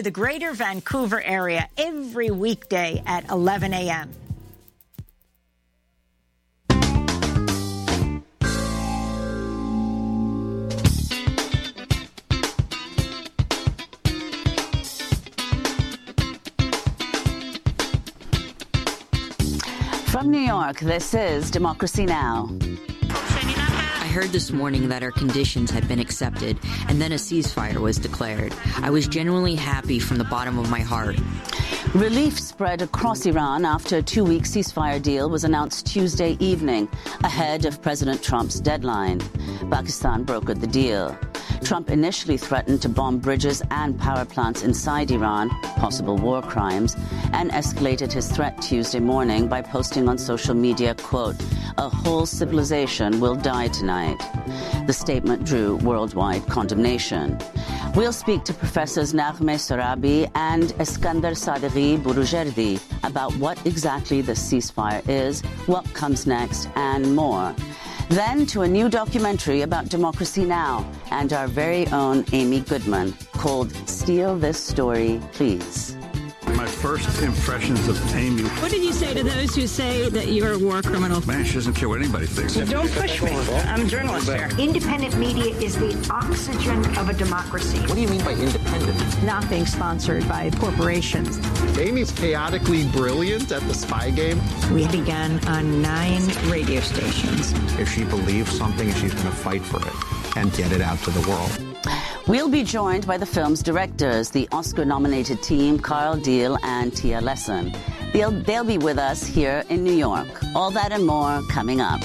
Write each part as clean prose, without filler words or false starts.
The Greater Vancouver area every weekday at 11 a.m. From New York, this is Democracy Now! I heard this morning that our conditions had been accepted, and then a ceasefire was declared. I was genuinely happy from the bottom of my heart. Relief spread across Iran after a 2-week ceasefire deal was announced Tuesday evening, ahead of President Trump's deadline. Pakistan brokered the deal. Trump initially threatened to bomb bridges and power plants inside Iran, possible war crimes, and escalated his threat Tuesday morning by posting on social media, quote, "A whole civilization will die tonight." The statement drew worldwide condemnation. We'll speak to Professors Naghmeh Sorabi and Eskander Sadeghi Burujerdi about what exactly the ceasefire is, what comes next, and more. Then to a new documentary about Democracy Now! And our very own Amy Goodman, called Steal This Story, Please. My first impressions of Amy. What did you say to those who say that you're a war criminal? Man, she doesn't care what anybody thinks. Don't push me. I'm a journalist here. Independent media is the oxygen of a democracy. What do you mean by independent? Not being sponsored by corporations. Amy's chaotically brilliant at the spy game. We began on 9 radio stations. If she believes something, she's going to fight for it and get it out to the world. We'll be joined by the film's directors, the Oscar-nominated team, Carl Deal and Tia Lesson. They'll be with us here in New York. All that and more coming up.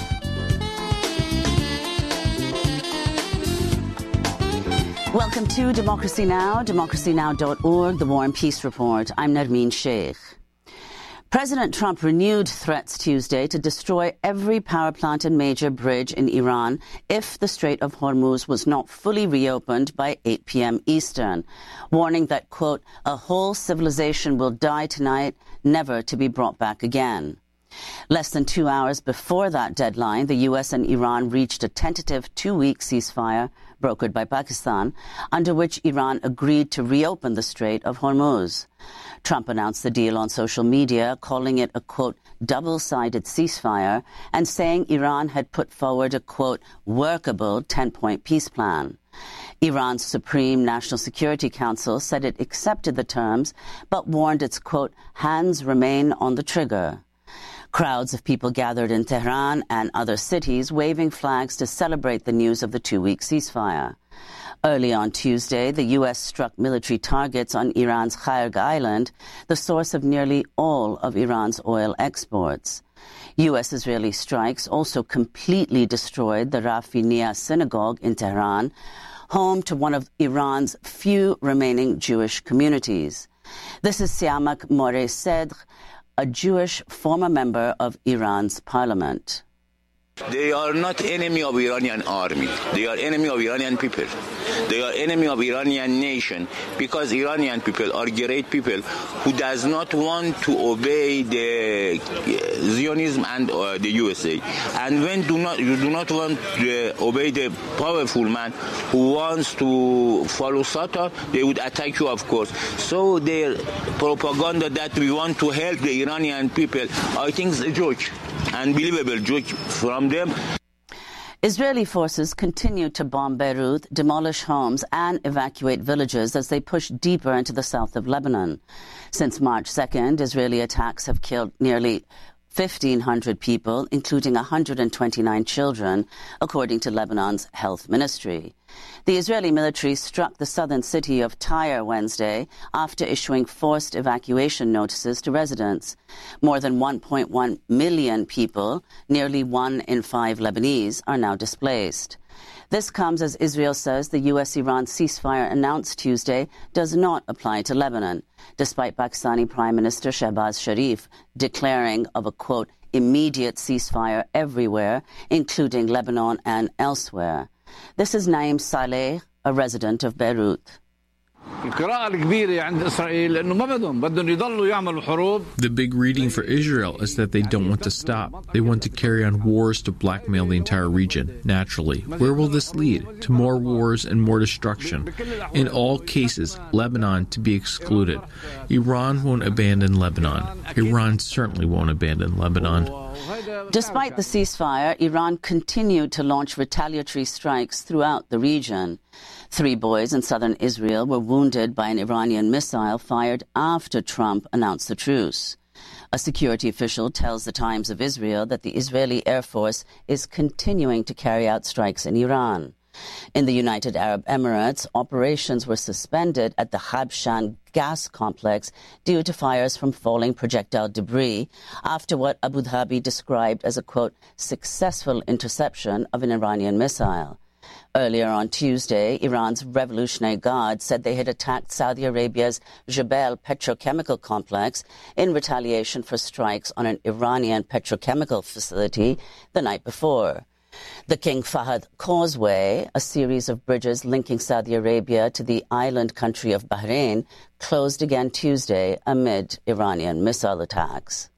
Welcome to Democracy Now!, democracynow.org, the War and Peace Report. I'm Nermeen Sheikh. President Trump renewed threats Tuesday to destroy every power plant and major bridge in Iran if the Strait of Hormuz was not fully reopened by 8 p.m. Eastern, warning that, quote, "A whole civilization will die tonight, never to be brought back again." Less than 2 hours before that deadline, the U.S. and Iran reached a tentative 2-week ceasefire brokered by Pakistan, under which Iran agreed to reopen the Strait of Hormuz. Trump announced the deal on social media, calling it a, quote, double-sided ceasefire, and saying Iran had put forward a, quote, workable 10-point peace plan. Iran's Supreme National Security Council said it accepted the terms, but warned its, quote, hands remain on the trigger. Crowds of people gathered in Tehran and other cities, waving flags to celebrate the news of the 2-week ceasefire. Early on Tuesday, the U.S. struck military targets on Iran's Kharg Island, the source of nearly all of Iran's oil exports. U.S.-Israeli strikes also completely destroyed the Rafi Nia synagogue in Tehran, home to one of Iran's few remaining Jewish communities. This is Siamak Moreh Sedr, a Jewish former member of Iran's parliament. They are not enemy of Iranian army. They are enemy of Iranian people. They are enemy of Iranian nation, because Iranian people are great people who does not want to obey the Zionism and the USA. And when you do not want to obey the powerful man who wants to follow Satan, they would attack you, of course. So their propaganda that we want to help the Iranian people, I think is a joke, unbelievable joke from them. Israeli forces continue to bomb Beirut, demolish homes and evacuate villages as they push deeper into the south of Lebanon. Since March 2nd, Israeli attacks have killed nearly 1,500 people, including 129 children, according to Lebanon's health ministry. The Israeli military struck the southern city of Tyre Wednesday after issuing forced evacuation notices to residents. More than 1.1 million people, nearly 1 in 5 Lebanese, are now displaced. This comes as Israel says the U.S.-Iran ceasefire announced Tuesday does not apply to Lebanon, despite Pakistani Prime Minister Shehbaz Sharif declaring of a, quote, immediate ceasefire everywhere, including Lebanon and elsewhere. This is Naim Saleh, a resident of Beirut. The big reading for Israel is that they don't want to stop. They want to carry on wars to blackmail the entire region, naturally. Where will this lead? To more wars and more destruction. In all cases, Lebanon to be excluded. Iran won't abandon Lebanon. Iran certainly won't abandon Lebanon. Despite the ceasefire, Iran continued to launch retaliatory strikes throughout the region. 3 boys in southern Israel were wounded by an Iranian missile fired after Trump announced the truce. A security official tells the Times of Israel that the Israeli Air Force is continuing to carry out strikes in Iran. In the United Arab Emirates, operations were suspended at the Habshan gas complex due to fires from falling projectile debris after what Abu Dhabi described as a, quote, successful interception of an Iranian missile. Earlier on Tuesday, Iran's Revolutionary Guard said they had attacked Saudi Arabia's Jebel petrochemical complex in retaliation for strikes on an Iranian petrochemical facility the night before. The King Fahd Causeway, a series of bridges linking Saudi Arabia to the island country of Bahrain, closed again Tuesday amid Iranian missile attacks.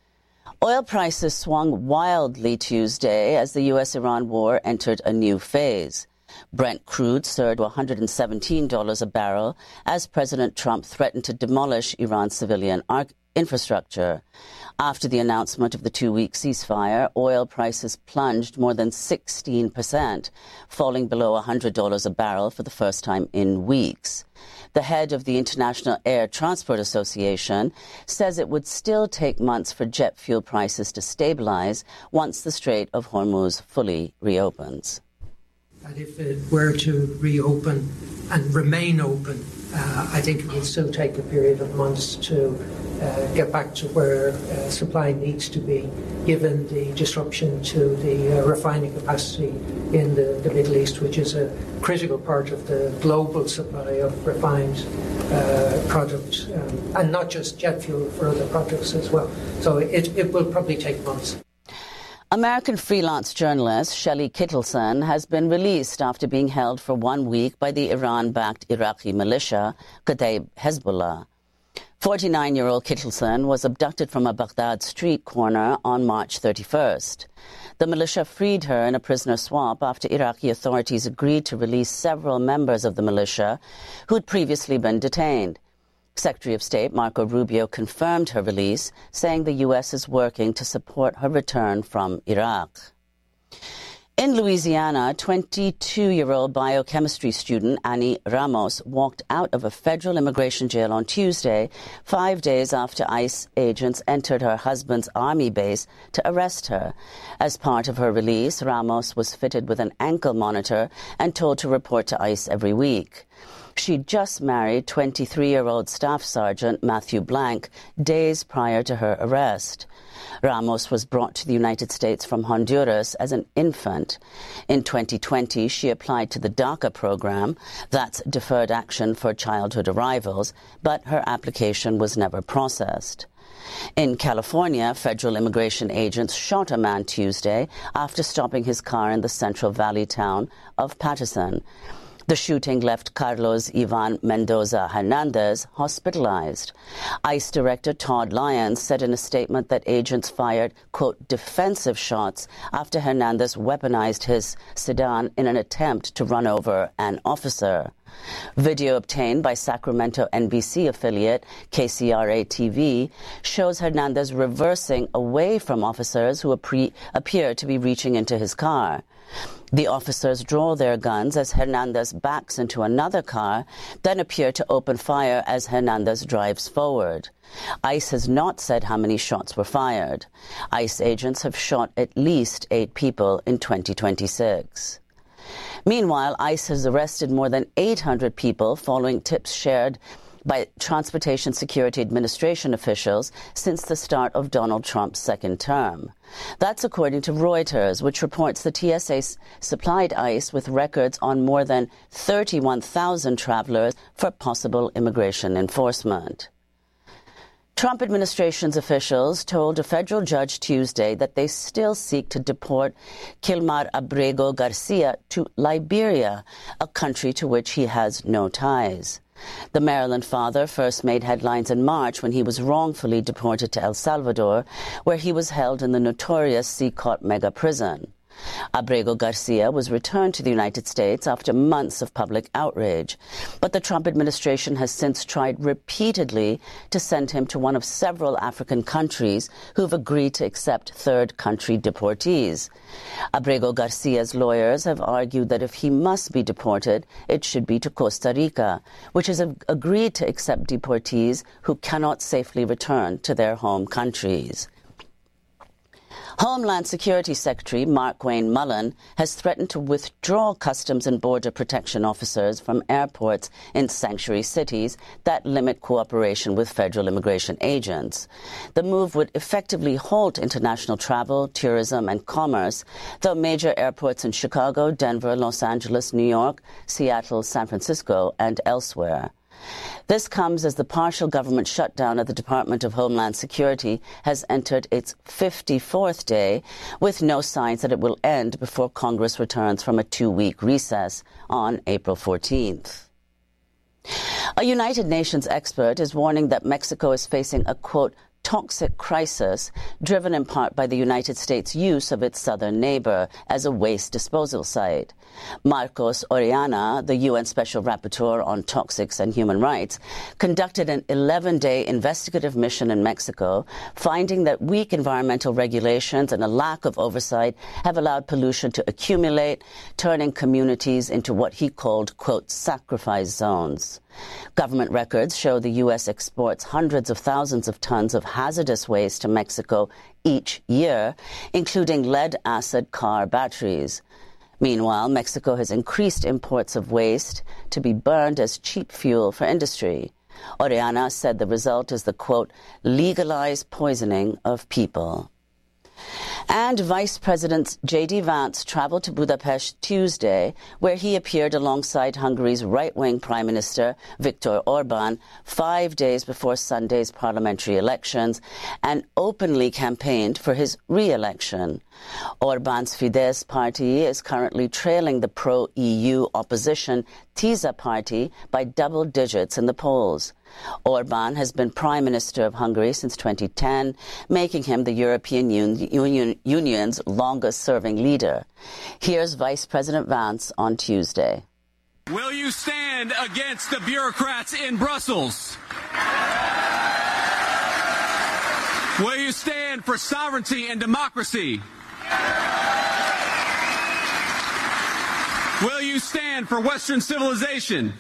Oil prices swung wildly Tuesday as the U.S.-Iran war entered a new phase. Brent crude surged to $117 a barrel as President Trump threatened to demolish Iran's civilian infrastructure. After the announcement of the 2-week ceasefire, oil prices plunged more than 16%, falling below $100 a barrel for the first time in weeks. The head of the International Air Transport Association says it would still take months for jet fuel prices to stabilize once the Strait of Hormuz fully reopens. And if it were to reopen and remain open, I think it will still take a period of months to get back to where supply needs to be, given the disruption to the refining capacity in the Middle East, which is a critical part of the global supply of refined products, and not just jet fuel, for other products as well. So it will probably take months. American freelance journalist Shelley Kittleson has been released after being held for 1 week by the Iran-backed Iraqi militia, Kataib Hezbollah. 49-year-old Kittleson was abducted from a Baghdad street corner on March 31st. The militia freed her in a prisoner swap after Iraqi authorities agreed to release several members of the militia who'd previously been detained. Secretary of State Marco Rubio confirmed her release, saying the U.S. is working to support her return from Iraq. In Louisiana, 22-year-old biochemistry student Annie Ramos walked out of a federal immigration jail on Tuesday, 5 days after ICE agents entered her husband's army base to arrest her. As part of her release, Ramos was fitted with an ankle monitor and told to report to ICE every week. She'd just married 23-year-old Staff Sergeant Matthew Blank days prior to her arrest. Ramos was brought to the United States from Honduras as an infant. In 2020, she applied to the DACA program, that's Deferred Action for Childhood Arrivals, but her application was never processed. In California, federal immigration agents shot a man Tuesday after stopping his car in the Central Valley town of Patterson. The shooting left Carlos Ivan Mendoza Hernandez hospitalized. ICE Director Todd Lyons said in a statement that agents fired, quote, defensive shots after Hernandez weaponized his sedan in an attempt to run over an officer. Video obtained by Sacramento NBC affiliate KCRA-TV shows Hernandez reversing away from officers who appear to be reaching into his car. The officers draw their guns as Hernandez backs into another car, then appear to open fire as Hernandez drives forward. ICE has not said how many shots were fired. ICE agents have shot at least 8 people in 2026. Meanwhile, ICE has arrested more than 800 people following tips shared by Transportation Security Administration officials since the start of Donald Trump's second term. That's according to Reuters, which reports the TSA supplied ICE with records on more than 31,000 travelers for possible immigration enforcement. Trump administration's officials told a federal judge Tuesday that they still seek to deport Kilmar Abrego Garcia to Liberia, a country to which he has no ties. The Maryland father first made headlines in March when he was wrongfully deported to El Salvador, where he was held in the notorious Seacott mega prison. Abrego Garcia was returned to the United States after months of public outrage, but the Trump administration has since tried repeatedly to send him to one of several African countries who've agreed to accept third country deportees. Abrego Garcia's lawyers have argued that if he must be deported, it should be to Costa Rica, which has agreed to accept deportees who cannot safely return to their home countries. Homeland Security Secretary Markwayne Mullin has threatened to withdraw Customs and Border Protection officers from airports in sanctuary cities that limit cooperation with federal immigration agents. The move would effectively halt international travel, tourism and commerce, though major airports in Chicago, Denver, Los Angeles, New York, Seattle, San Francisco and elsewhere. This comes as the partial government shutdown of the Department of Homeland Security has entered its 54th day, with no signs that it will end before Congress returns from a 2-week recess on April 14th. A United Nations expert is warning that Mexico is facing a, quote, toxic crisis driven in part by the United States' use of its southern neighbor as a waste disposal site. Marcos Oriana, the UN Special Rapporteur on Toxics and Human Rights, conducted an 11-day investigative mission in Mexico, finding that weak environmental regulations and a lack of oversight have allowed pollution to accumulate, turning communities into what he called, quote, sacrifice zones. Government records show the U.S. exports hundreds of thousands of tons of hazardous waste to Mexico each year, including lead-acid car batteries. Meanwhile, Mexico has increased imports of waste to be burned as cheap fuel for industry. Oriana said the result is the, quote, legalized poisoning of people. And Vice President J.D. Vance traveled to Budapest Tuesday, where he appeared alongside Hungary's right-wing Prime Minister Viktor Orban 5 days before Sunday's parliamentary elections and openly campaigned for his re-election. Orban's Fidesz party is currently trailing the pro-EU opposition TISA party by double digits in the polls. Orban has been Prime Minister of Hungary since 2010, making him the European Union's longest-serving leader. Here's Vice President Vance on Tuesday. Will you stand against the bureaucrats in Brussels? Will you stand for sovereignty and democracy? Will you stand for Western civilization?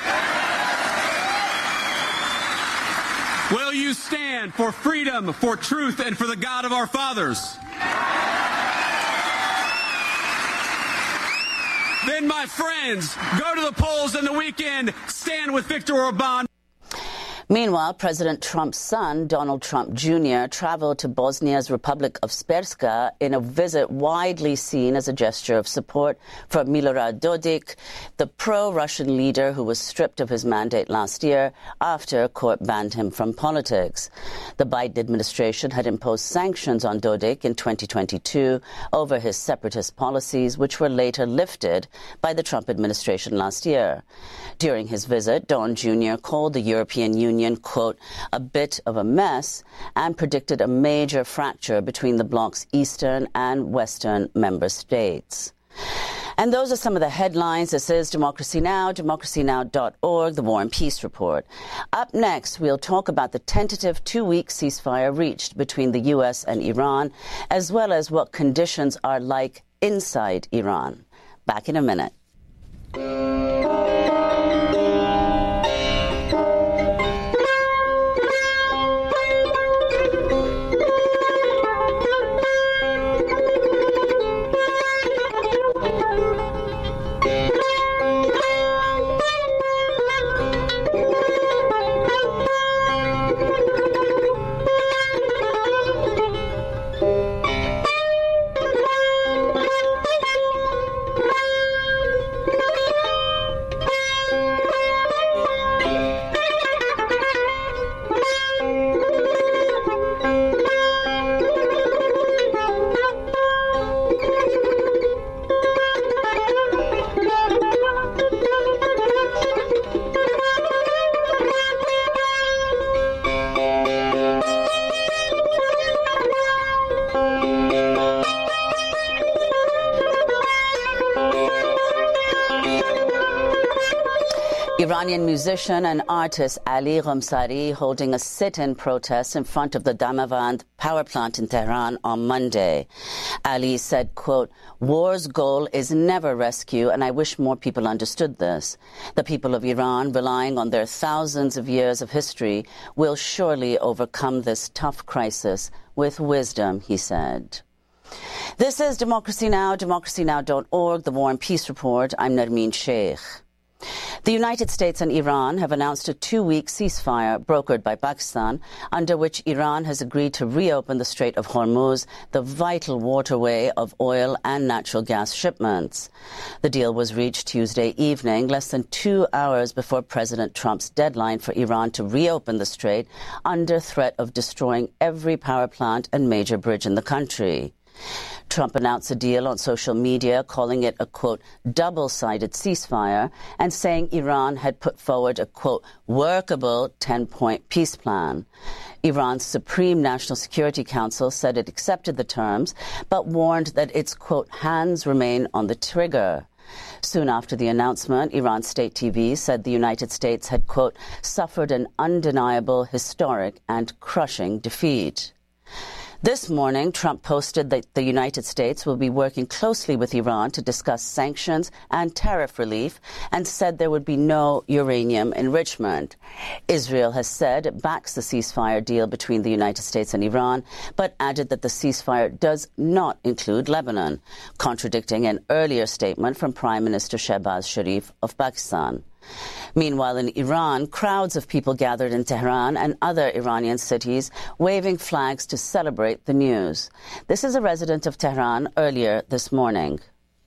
Will you stand for freedom, for truth, and for the God of our fathers? Then, my friends, go to the polls in the weekend, stand with Viktor Orban. Meanwhile, President Trump's son, Donald Trump Jr., traveled to Bosnia's Republic of Srpska in a visit widely seen as a gesture of support for Milorad Dodik, the pro-Russian leader who was stripped of his mandate last year after a court banned him from politics. The Biden administration had imposed sanctions on Dodik in 2022 over his separatist policies, which were later lifted by the Trump administration last year. During his visit, Don Jr. called the European Union, quote, a bit of a mess, and predicted a major fracture between the bloc's eastern and western member states. And those are some of the headlines. This is Democracy Now!, democracynow.org, the War and Peace Report. Up next, we'll talk about the tentative 2-week ceasefire reached between the U.S. and Iran, as well as what conditions are like inside Iran. Back in a minute. Iranian musician and artist Ali Ramsari holding a sit-in protest in front of the Damavand power plant in Tehran on Monday. Ali said, quote, "War's goal is never rescue, and I wish more people understood this. The people of Iran, relying on their thousands of years of history, will surely overcome this tough crisis with wisdom," he said. This is Democracy Now!, democracynow.org, the War and Peace Report. I'm Nermeen Sheikh. The United States and Iran have announced a 2-week ceasefire brokered by Pakistan, under which Iran has agreed to reopen the Strait of Hormuz, the vital waterway of oil and natural gas shipments. The deal was reached Tuesday evening, less than 2 hours before President Trump's deadline for Iran to reopen the strait, under threat of destroying every power plant and major bridge in the country. Trump announced a deal on social media, calling it a, quote, double-sided ceasefire, and saying Iran had put forward a, quote, workable 10-point peace plan. Iran's Supreme National Security Council said it accepted the terms, but warned that its, quote, hands remain on the trigger. Soon after the announcement, Iran State TV said the United States had, quote, suffered an undeniable, historic and crushing defeat. This morning, Trump posted that the United States will be working closely with Iran to discuss sanctions and tariff relief, and said there would be no uranium enrichment. Israel has said it backs the ceasefire deal between the United States and Iran, but added that the ceasefire does not include Lebanon, contradicting an earlier statement from Prime Minister Shehbaz Sharif of Pakistan. Meanwhile, in Iran, crowds of people gathered in Tehran and other Iranian cities, waving flags to celebrate the news. This is a resident of Tehran earlier this morning.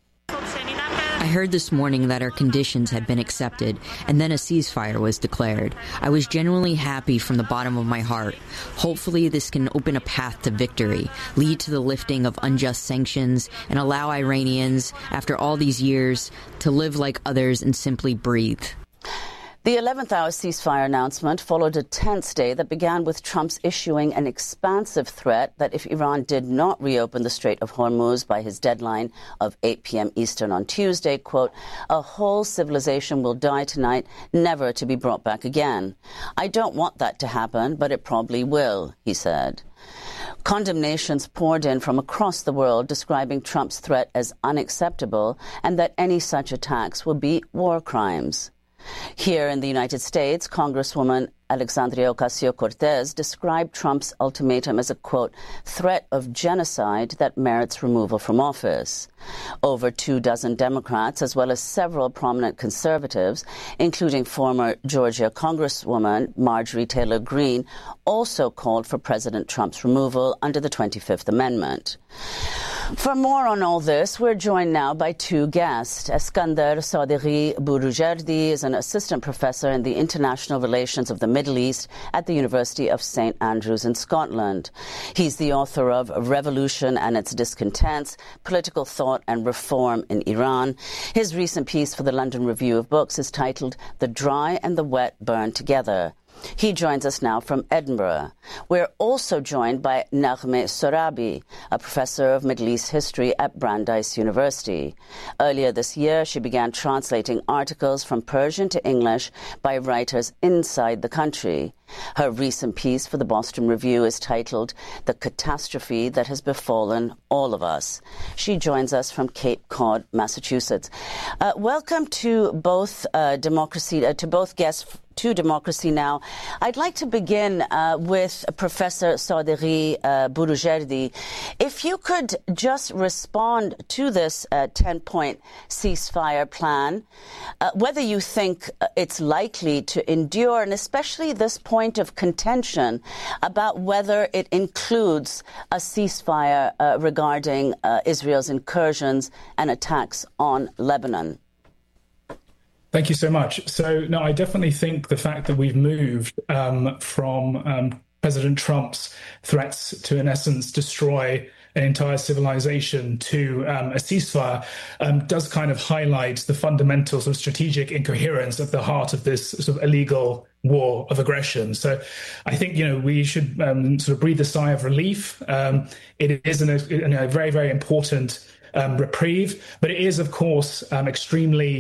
I heard this morning that our conditions had been accepted, and then a ceasefire was declared. I was genuinely happy from the bottom of my heart. Hopefully this can open a path to victory, lead to the lifting of unjust sanctions, and allow Iranians, after all these years, to live like others and simply breathe. The 11th hour ceasefire announcement followed a tense day that began with Trump's issuing an expansive threat that if Iran did not reopen the Strait of Hormuz by his deadline of 8 p.m. Eastern on Tuesday, quote, a whole civilization will die tonight, never to be brought back again. I don't want that to happen, but it probably will, he said. Condemnations poured in from across the world, describing Trump's threat as unacceptable and that any such attacks would be war crimes. Here in the United States, Congresswoman Alexandria Ocasio-Cortez described Trump's ultimatum as a, quote, threat of genocide that merits removal from office. Over 24 Democrats, as well as several prominent conservatives, including former Georgia Congresswoman Marjorie Taylor Greene, also called for President Trump's removal under the 25th Amendment. For more on all this, we're joined now by two guests. Eskander Sadeghi Bouroujerdi is an assistant professor in the International Relations of the Middle East at the University of St. Andrews in Scotland. He's the author of Revolution and Its Discontents, Political Thought and Reform in Iran. His recent piece for the London Review of Books is titled The Dry and the Wet Burn Together. He joins us now from Edinburgh. We're also joined by Naghmeh Sorabi, a professor of Middle East history at Brandeis University. Earlier this year, she began translating articles from Persian to English by writers inside the country. Her recent piece for the Boston Review is titled The Catastrophe That Has Befallen All of Us. She joins us from Cape Cod, Massachusetts. Welcome to both guests to Democracy Now! I'd like to begin with Professor Sadeghi Bouroujerdi. If you could just respond to this 10-point ceasefire plan, whether you think it's likely to endure, and especially this point of contention about whether it includes a ceasefire regarding Israel's incursions and attacks on Lebanon. Thank you so much. So, no, I definitely think the fact that we've moved from President Trump's threats to, in essence, destroy an entire civilization to a ceasefire does kind of highlight the fundamentals of strategic incoherence at the heart of this sort of illegal war of aggression. So I think, we should sort of breathe a sigh of relief. It is a very, very important reprieve, but it is, of course, extremely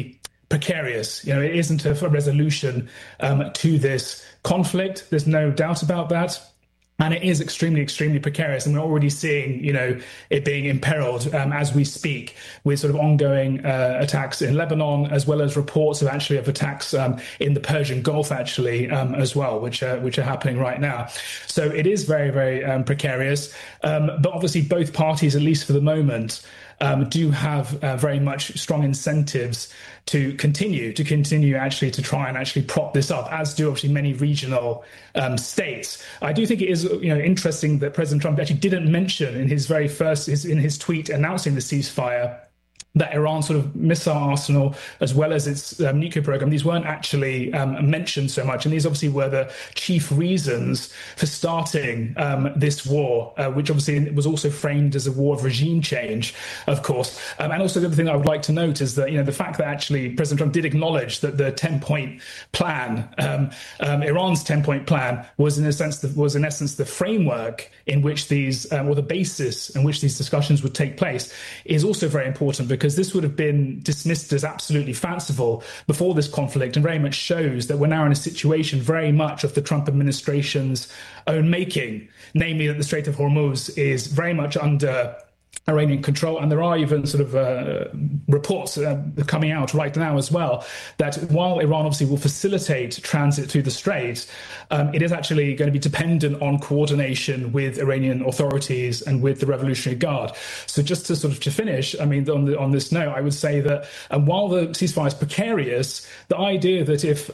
precarious. It isn't a resolution to this conflict. There's no doubt about that. And it is extremely, extremely precarious. And we're already seeing, it being imperiled as we speak, with sort of ongoing attacks in Lebanon, as well as reports of attacks in the Persian Gulf, as well, which are happening right now. So it is very, very precarious. But obviously both parties, at least for the moment, do have very much strong incentives to continue to try and prop this up, as do obviously many regional states. I do think it is interesting that President Trump actually didn't mention in his very first in his tweet announcing the ceasefire that Iran's sort of missile arsenal, as well as its nuclear program, these weren't actually mentioned so much. And these obviously were the chief reasons for starting this war, which obviously was also framed as a war of regime change, of course. And also the other thing I would like to note is that, the fact that actually President Trump did acknowledge that the 10-point plan, Iran's 10-point plan, was in essence the framework in which these, or the basis in which these discussions would take place, is also very important, because this would have been dismissed as absolutely fanciful before this conflict, and very much shows that we're now in a situation very much of the Trump administration's own making, namely that the Strait of Hormuz is very much under Iranian control. And there are even sort of reports coming out right now as well that while Iran obviously will facilitate transit through the Strait, it is actually going to be dependent on coordination with Iranian authorities and with the Revolutionary Guard. So just to sort of to finish, on this note, I would say that while the ceasefire is precarious, the idea that if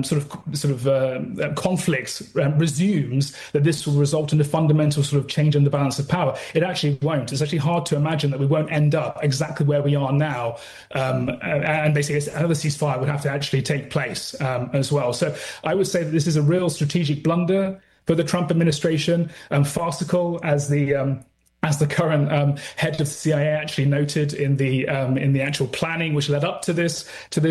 conflicts resumes, that this will result in a fundamental sort of change in the balance of power, it actually won't. It's actually hard to imagine that we won't end up exactly where we are now, and basically another ceasefire would have to actually take place as well. So I would say that this is a real strategic blunder for the Trump administration, farcical as the current head of the CIA actually noted in the actual planning which led up to this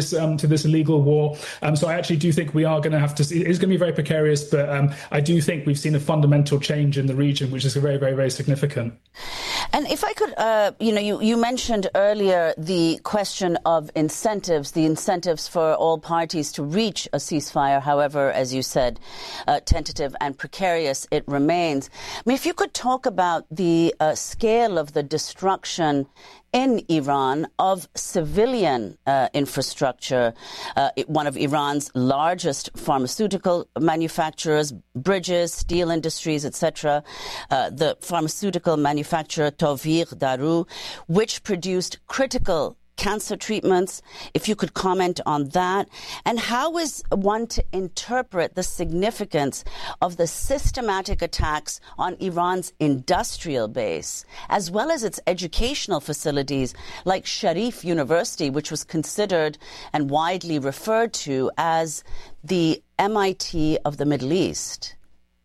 illegal war. So I actually do think we are going to have to. It is going to be very precarious, but I do think we've seen a fundamental change in the region, which is very, very, very significant. And if I could, you mentioned earlier the question of incentives, the incentives for all parties to reach a ceasefire. However, as you said, tentative and precarious it remains. If you could talk about the scale of the destruction in Iran of civilian infrastructure, one of Iran's largest pharmaceutical manufacturers, bridges, steel industries, etc., the pharmaceutical manufacturer Tawfiq Daru, which produced critical cancer treatments, if you could comment on that. And how is one to interpret the significance of the systematic attacks on Iran's industrial base, as well as its educational facilities like Sharif University, which was considered and widely referred to as the MIT of the Middle East?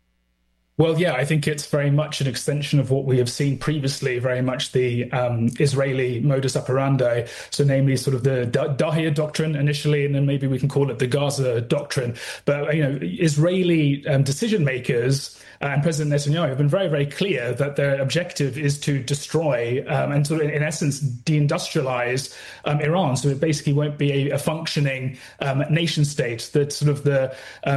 Well, yeah, I think it's very much an extension of what we have seen previously, very much the Israeli modus operandi. So namely sort of the Dahiya doctrine initially, and then maybe we can call it the Gaza doctrine. But, Israeli decision makers and President Netanyahu have been very, very clear that their objective is to destroy and sort of, in essence, deindustrialize Iran. So it basically won't be a functioning nation state. That sort of the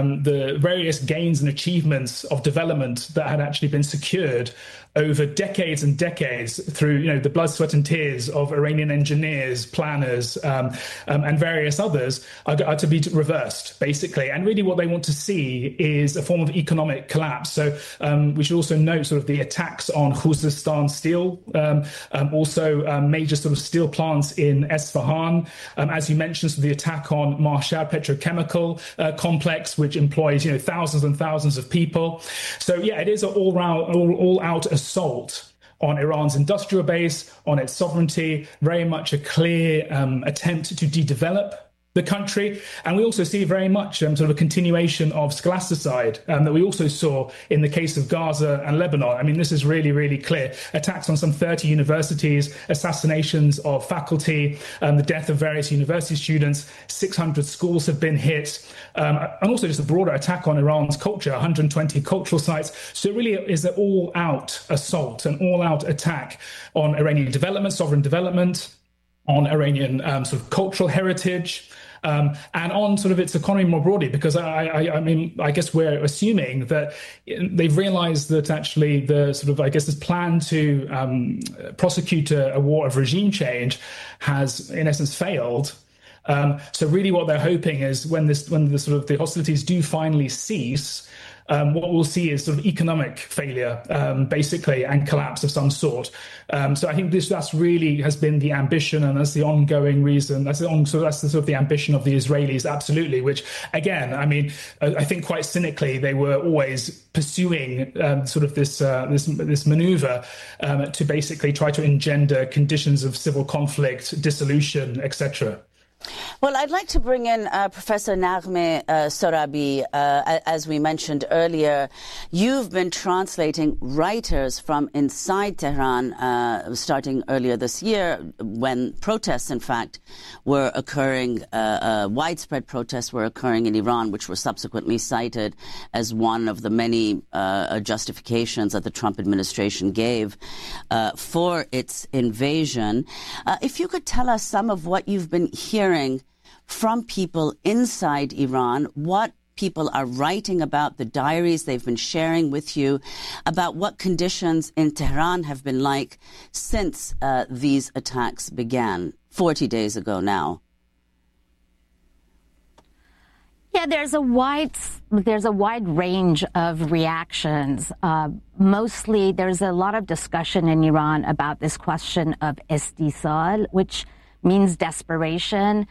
various gains and achievements of development that had actually been secured over decades and decades through, the blood, sweat and tears of Iranian engineers, planners, and various others are to be reversed, basically. And really what they want to see is a form of economic collapse. So we should also note sort of the attacks on Khuzestan Steel, also major sort of steel plants in Esfahan. As you mentioned, so the attack on Marshal Petrochemical complex, which employs, thousands and thousands of people. So, yeah, it is an all-out assault on Iran's industrial base, on its sovereignty, very much a clear attempt to de-develop the country. And we also see very much sort of a continuation of scholasticide that we also saw in the case of Gaza and Lebanon. This is really, really clear. Attacks on some 30 universities, assassinations of faculty, the death of various university students, 600 schools have been hit, and also just a broader attack on Iran's culture, 120 cultural sites. So it really is an all-out assault, an all-out attack on Iranian development, sovereign development, on Iranian sort of cultural heritage, and on sort of its economy more broadly, because I guess we're assuming that they've realized that actually the sort of, I guess, this plan to prosecute a war of regime change has in essence failed. So really what they're hoping is when the hostilities do finally cease, what we'll see is sort of economic failure, basically, and collapse of some sort. So I think that's really has been the ambition, and that's the ongoing reason. That's the sort of the ambition of the Israelis, absolutely. Which, again, I mean, I think quite cynically, they were always pursuing sort of this maneuver to basically try to engender conditions of civil conflict, dissolution, etc. Well, I'd like to bring in Professor Naghmeh Sorabi. As we mentioned earlier, you've been translating writers from inside Tehran starting earlier this year when protests, in fact, were occurring, widespread protests were occurring in Iran, which were subsequently cited as one of the many justifications that the Trump administration gave for its invasion. If you could tell us some of what you've been hearing from people inside Iran, what people are writing about, the diaries they've been sharing with you, about what conditions in Tehran have been like since these attacks began 40 days ago now. Yeah, there's a wide range of reactions. Mostly, there's a lot of discussion in Iran about this question of istisal, which means desperation.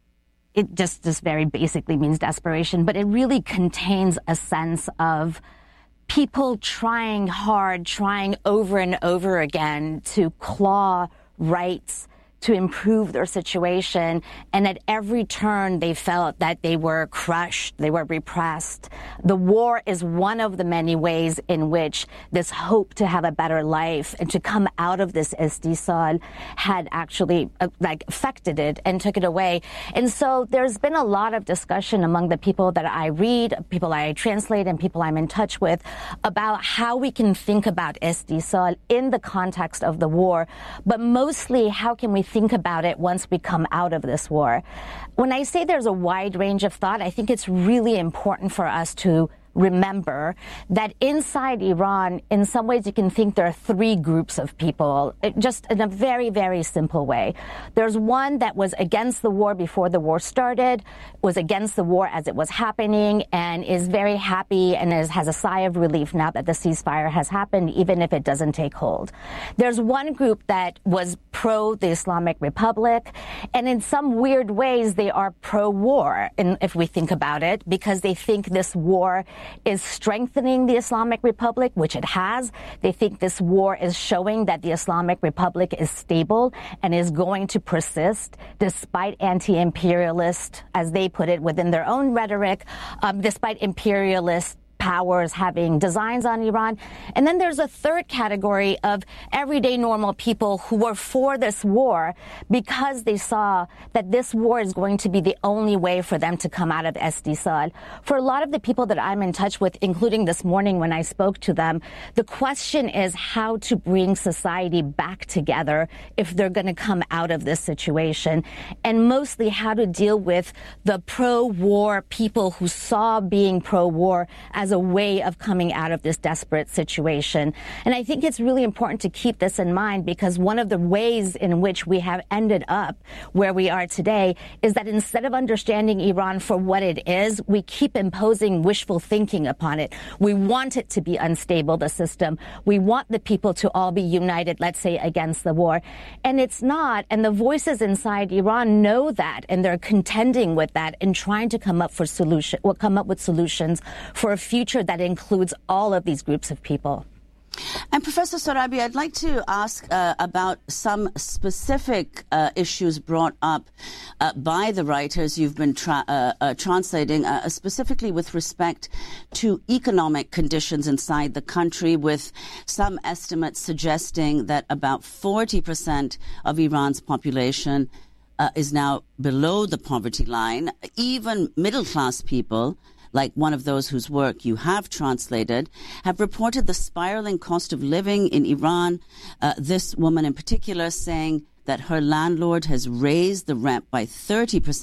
It just very basically means desperation, but it really contains a sense of people trying hard, trying over and over again to claw rights, to improve their situation. And at every turn, they felt that they were crushed, they were repressed. The war is one of the many ways in which this hope to have a better life and to come out of this istisal had actually affected it and took it away. And so there's been a lot of discussion among the people that I read, people I translate, and people I'm in touch with about how we can think about istisal in the context of the war, but mostly how can we think about it once we come out of this war. When I say there's a wide range of thought, I think it's really important for us to remember that inside Iran, in some ways you can think there are three groups of people, just in a very, very simple way. There's one that was against the war before the war started, was against the war as it was happening, and is very happy and has a sigh of relief now that the ceasefire has happened, even if it doesn't take hold. There's one group that was pro the Islamic Republic, and in some weird ways they are pro-war, if we think about it, because they think this war is strengthening the Islamic Republic, which it has. They think this war is showing that the Islamic Republic is stable and is going to persist despite anti-imperialist, as they put it within their own rhetoric, despite imperialist powers having designs on Iran. And then there's a third category of everyday normal people who were for this war because they saw that this war is going to be the only way for them to come out of istisal. For a lot of the people that I'm in touch with, including this morning when I spoke to them, the question is how to bring society back together if they're going to come out of this situation, and mostly how to deal with the pro-war people who saw being pro-war as a way of coming out of this desperate situation. And I think it's really important to keep this in mind, because one of the ways in which we have ended up where we are today is that instead of understanding Iran for what it is, we keep imposing wishful thinking upon it. We want it to be unstable, the system. We want the people to all be united, let's say, against the war. And it's not. And the voices inside Iran know that, and they're contending with that and trying to come up with solutions for a future that includes all of these groups of people. And Professor Sorabi, I'd like to ask about some specific issues brought up by the writers you've been translating, specifically with respect to economic conditions inside the country, with some estimates suggesting that about 40% of Iran's population is now below the poverty line. Even middle-class people, like one of those whose work you have translated, have reported the spiraling cost of living in Iran. This woman in particular saying that her landlord has raised the rent by 30%